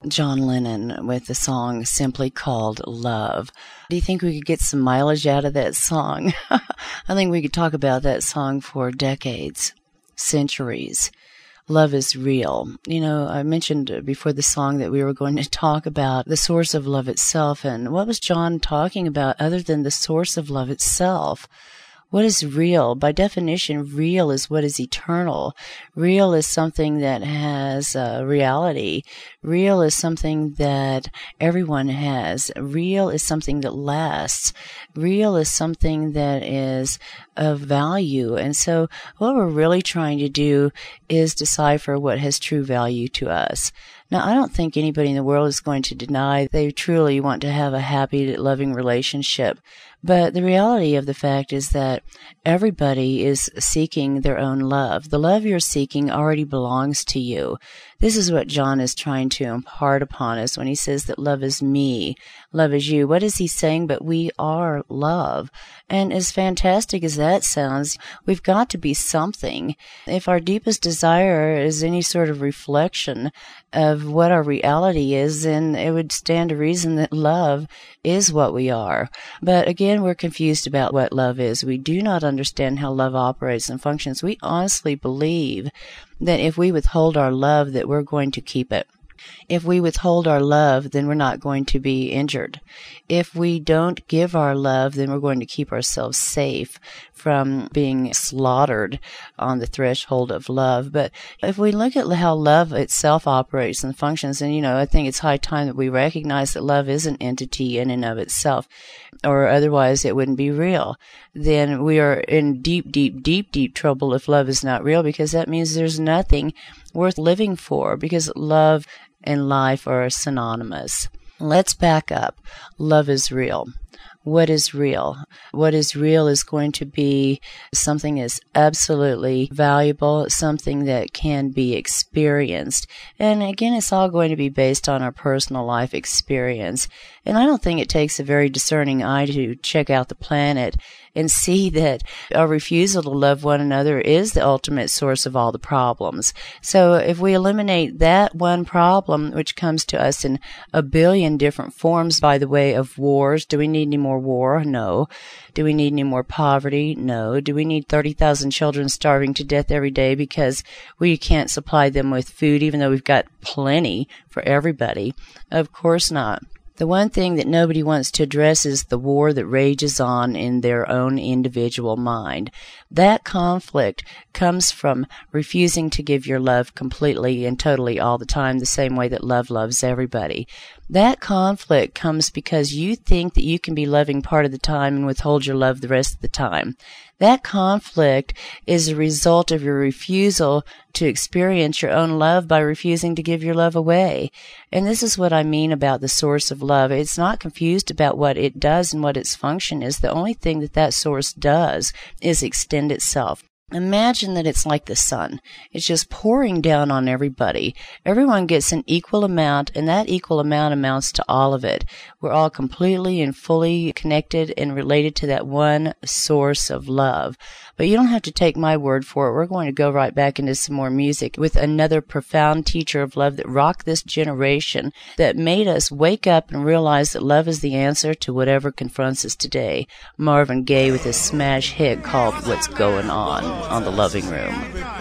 John Lennon with the song simply called Love. Do you think we could get some mileage out of that song? I think we could talk about that song for decades, centuries. Love is real. You know, I mentioned before the song that we were going to talk about the source of love itself. And what was John talking about other than the source of love itself? What is real? By definition, real is what is eternal. Real is something that has reality. Real is something that everyone has. Real is something that lasts. Real is something that is of value. And so what we're really trying to do is decipher what has true value to us. Now, I don't think anybody in the world is going to deny they truly want to have a happy, loving relationship. But the reality of the fact is that everybody is seeking their own love. The love you're seeking already belongs to you. This is what John is trying to impart upon us when he says that love is me, love is you. What is he saying? But we are love. And as fantastic as that sounds, we've got to be something. If our deepest desire is any sort of reflection of what our reality is, then it would stand to reason that love is what we are. But again, we're confused about what love is. We do not understand how love operates and functions. We honestly believe that if we withhold our love, that we're going to keep it. If we withhold our love, then we're not going to be injured. If we don't give our love, then we're going to keep ourselves safe from being slaughtered on the threshold of love. But if we look at how love itself operates and functions, and, I think it's high time that we recognize that love is an entity in and of itself, or otherwise it wouldn't be real. Then we are in deep, deep, deep, deep trouble if love is not real, because that means there's nothing worth living for, because love and life are synonymous. Let's back up. Love is real. What is real? What is real is going to be something that's absolutely valuable, something that can be experienced. And again, it's all going to be based on our personal life experience. And I don't think it takes a very discerning eye to check out the planet and see that our refusal to love one another is the ultimate source of all the problems. So if we eliminate that one problem, which comes to us in a billion different forms by the way of wars, do we need any more war? No. Do we need any more poverty? No. Do we need 30,000 children starving to death every day because we can't supply them with food, even though we've got plenty for everybody? Of course not. The one thing that nobody wants to address is the war that rages on in their own individual mind. That conflict comes from refusing to give your love completely and totally all the time, the same way that love loves everybody. That conflict comes because you think that you can be loving part of the time and withhold your love the rest of the time. That conflict is a result of your refusal to experience your own love by refusing to give your love away. And this is what I mean about the source of love. It's not confused about what it does and what its function is. The only thing that source does is extend itself. Imagine that it's like the sun. It's just pouring down on everybody. Everyone gets an equal amount, and that equal amount amounts to all of it. We're all completely and fully connected and related to that one source of love. But you don't have to take my word for it. We're going to go right back into some more music with another profound teacher of love that rocked this generation, that made us wake up and realize that love is the answer to whatever confronts us today. Marvin Gaye with his smash hit called What's Going On the Loving Room.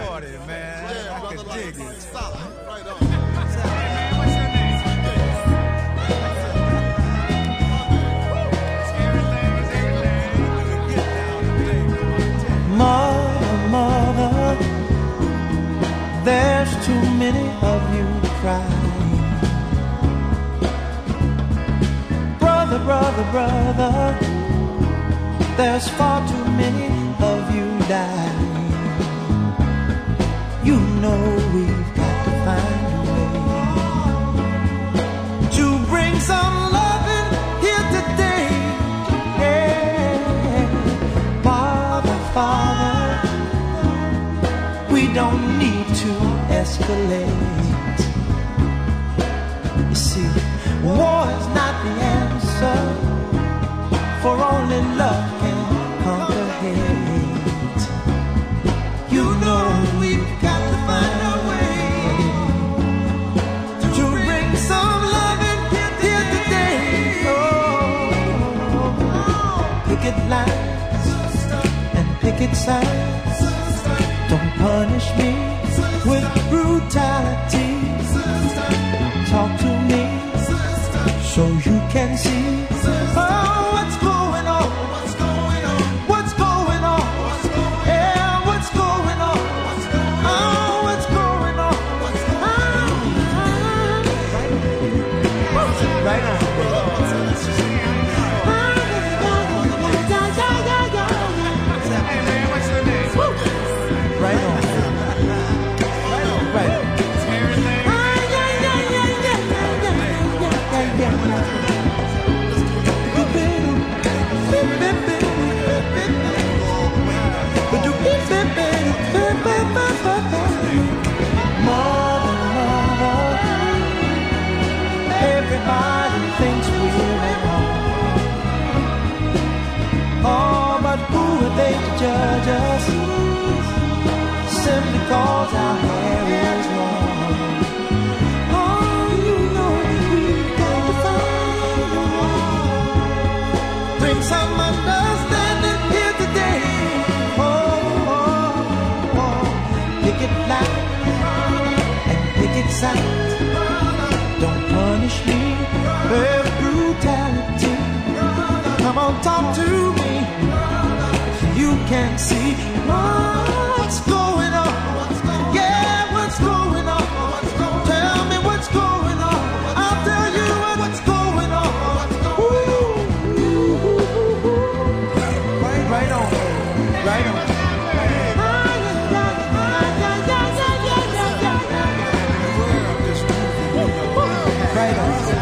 Mother, mother, there's too many of you crying. Brother, brother, brother, there's far too many of you dying. You know we've got to find a way to bring some loving here today. Yeah. Father, we don't need to escalate. You see, war is not the answer, for only love can conquer hate. You know we've got to find a way to bring some picket signs. Don't punish me with brutality. Talk to me so you can see. Oh, what's going on? What's going on? What's going on? Yeah, what's going on? Oh, what's going on? Right on. Right on. Right on. Everybody thinks we're at home. Oh, but who are they to judge us? Simply cause our hair is long. Oh, you know we've got to find a way. Bring some understanding here today. Oh, oh, oh. Pick it loud and pick it sound. Don't punish me with brutality. Come on, talk to me. You can see what's going on. Yeah, what's going on? Tell me what's going on. I'll tell you what's going on. Right on. Right on. Right on.